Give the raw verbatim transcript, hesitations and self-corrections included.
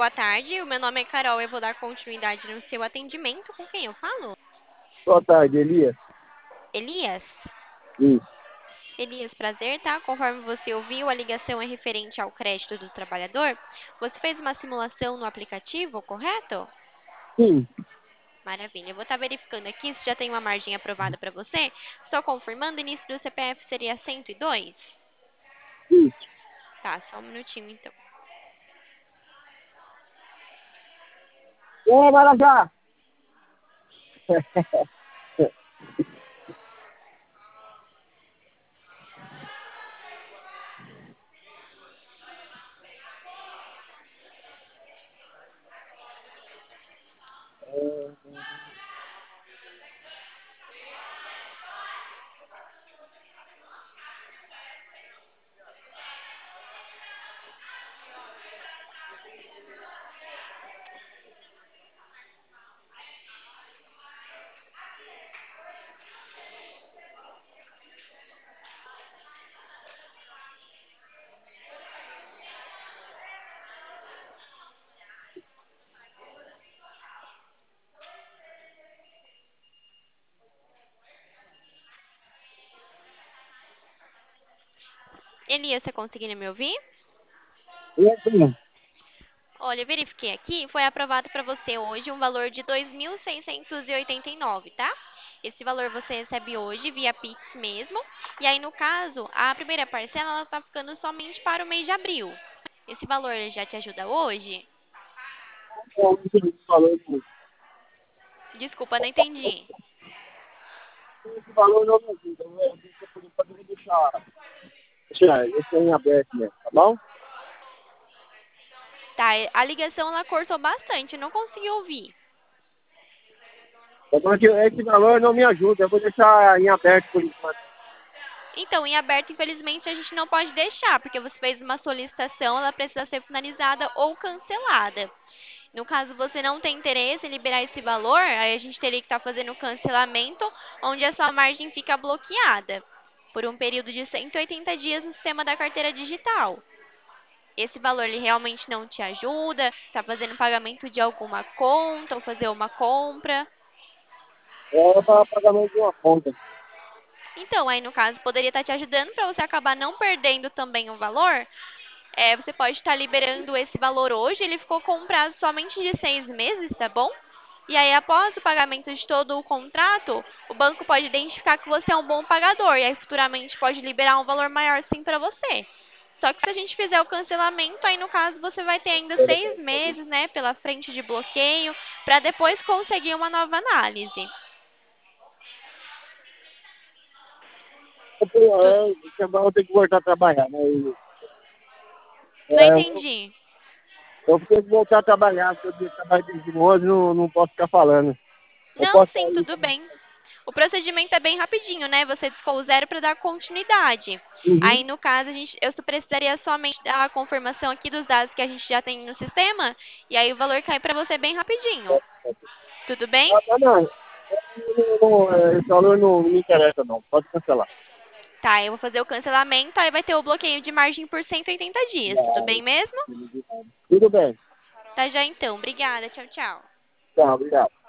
boa tarde. O meu nome é Carol. Eu vou dar continuidade no seu atendimento. Com quem eu falo? Boa tarde, Elias. Elias? Isso. Elias, prazer, tá? Conforme você ouviu, a ligação é referente ao crédito do trabalhador. Você fez uma simulação no aplicativo, correto? Sim, Maravilha. Eu vou estar verificando aqui se já tem uma margem aprovada para você. Só confirmando, o início do C P F seria cento e dois? isso. Tá, só um minutinho então. Ô, Marajá! Elias, você conseguindo me ouvir? Sim. Olha, eu verifiquei aqui, foi aprovado para você hoje um valor de dois mil seiscentos e oitenta e nove, tá? Esse valor você recebe hoje via Pix mesmo. E aí, no caso, a primeira parcela ela tá ficando somente para o mês de abril. Esse valor ele já te ajuda hoje? Esse valor, Desculpa, não entendi. esse valor não me ajuda. Eu vou poder deixar, deixar esse aí em aberto mesmo, tá bom? Tá, a ligação ela cortou bastante, eu não consegui ouvir. Tá bom que esse valor não me ajuda. Eu vou deixar em aberto por enquanto. Então, em aberto, infelizmente, a gente não pode deixar, porque você fez uma solicitação, ela precisa ser finalizada ou cancelada. No caso, você não tem interesse em liberar esse valor, aí a gente teria que estar fazendo o cancelamento, onde a sua margem fica bloqueada por um período de cento e oitenta dias no sistema da carteira digital. Esse valor ele realmente não te ajuda, está fazendo pagamento de alguma conta ou fazer uma compra. É para pagamento de uma conta. Então, aí no caso, poderia estar te ajudando para você acabar não perdendo também o valor. É, você pode estar liberando esse valor hoje, ele ficou com um prazo somente de seis meses, tá bom? E aí, após o pagamento de todo o contrato, o banco pode identificar que você é um bom pagador e aí futuramente pode liberar um valor maior sim para você. Só que se a gente fizer o cancelamento, aí no caso você vai ter ainda seis meses, né, pela frente de bloqueio, para depois conseguir uma nova análise. Tu- É, semana eu tenho que voltar a trabalhar, né? E, Não é, eu, entendi. eu tenho que voltar a trabalhar. Se eu dia trabalho desde onze, não, não posso ficar falando. Eu Não, posso sim, sair tudo também. bem. O procedimento é bem rapidinho, né? Você discou o zero para dar continuidade. Aí, Uhum. no caso, a gente, eu só precisaria somente dar a confirmação aqui dos dados que a gente já tem no sistema, e aí o valor cai para você bem rapidinho. Tudo bem? Ah, tá, não. Não, não, é, esse valor não me interessa, não. Pode cancelar. Tá, eu vou fazer o cancelamento, aí vai ter o bloqueio de margem por cento e oitenta dias. Tudo bem Não, mesmo? tudo bem. Tá já então. Obrigada. Tchau, tchau. Tá, obrigado.